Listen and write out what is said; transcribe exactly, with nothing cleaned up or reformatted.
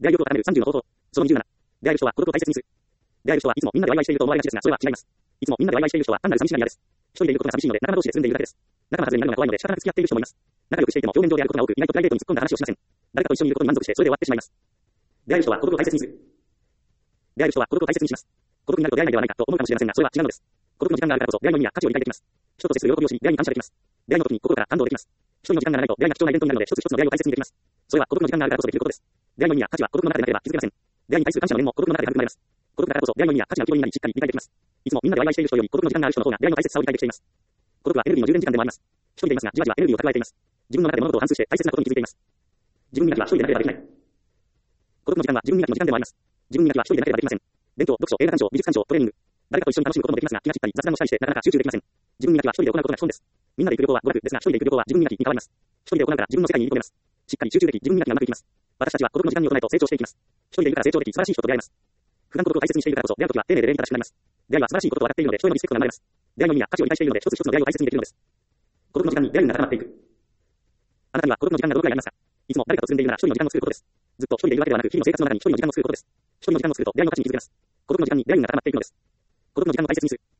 出会いを絡めるさんじゅうの方法。そのにじゅうなな。出会える人は孤独を大切にする。出会える人はいつもみんなでワイワイしていると思われがちですが、それは違います。いつもみんなでワイワイしている人は単なる寂しがり屋です。一人でいることが寂しいので、仲間同士で住んでいるだけです。仲間外れになるのが怖いので仕方なく付き合っている人もいます。仲良くしていても表面上であることが多く、意外とプライベートに突っ込んだ話をしません。誰かと一緒にいることに満足してそれで終わってしまいます。出会える人は孤独を大切にする。出会える人は孤独を大切にします。孤独になると出会えないではないかと思うかもしれませんが、それは違うのです。孤独の時間があるからこそ出会いの意味や価値を理解できます。人と接する喜びを知り、出会いに感謝できます。出会いの時に心から感動できます。一人の時間が長いと出会いが貴重なイベントになるので、一つ一つの出会いを大切にできます。それは孤独の時間があるからこそできることです。出会いの意味や価値は孤独の中でなければ気づけません。出会いに対する感謝の念も孤独の中で育まれます。孤独だからこそ出会いの意味や価値が浮き彫りになりしっかり理解できます。いつもみんなでワイワイしている人より孤独の時間がある人の方が出会いの大切さを理解できています。孤独はエネルギーの充電時間でもあります。一人でいますが、じわじわエネルギーを蓄えています。自分の中で物事を反芻して大切なことに気づいています。自分磨きは一人でなければできない。孤独の時間は自分磨きの時間でもあります。自分磨きは一人でなければできません。勉強、読書、映画鑑賞、美術鑑賞、トレーニング。誰かと一緒に楽しむこともできますが、気が散ったり雑談をしたりしてなかなか集中できません。自分磨きは一人で行うことが基本です。みんなで行く旅行は娯楽ですが、一人で行く旅行は自分磨きに変わります。一人で行うから自分の世界に入り込めます。しっかり集中でき、自分磨きがうまくいきます。私たちは孤独の時間に行いと成長していきます。一人でいるから成長でき、素晴らしい人と出会えます。普段孤独を大切にしているからこそ、出会うときは丁寧で礼儀正しくなります。出会いは素晴らしいことと分かっているので、人へのリスペクトが生まれます。出会いの意味や価値を理解しているので、一つ一つの出会いを大切にできるのです。孤独の時間に出会いが高まっていく。あなたには孤独の時間がどのくらいありますか？いつも誰かと住んでいるなら一人の時間を作ることです。ずっと一人でいるわけではなく、日々の生活の中に一人の時間を作ることです。一人の時間を作ると出会いの価値に気づけます。孤独の時間に出会いが高まっていくのです。孤独の時間を大切にする。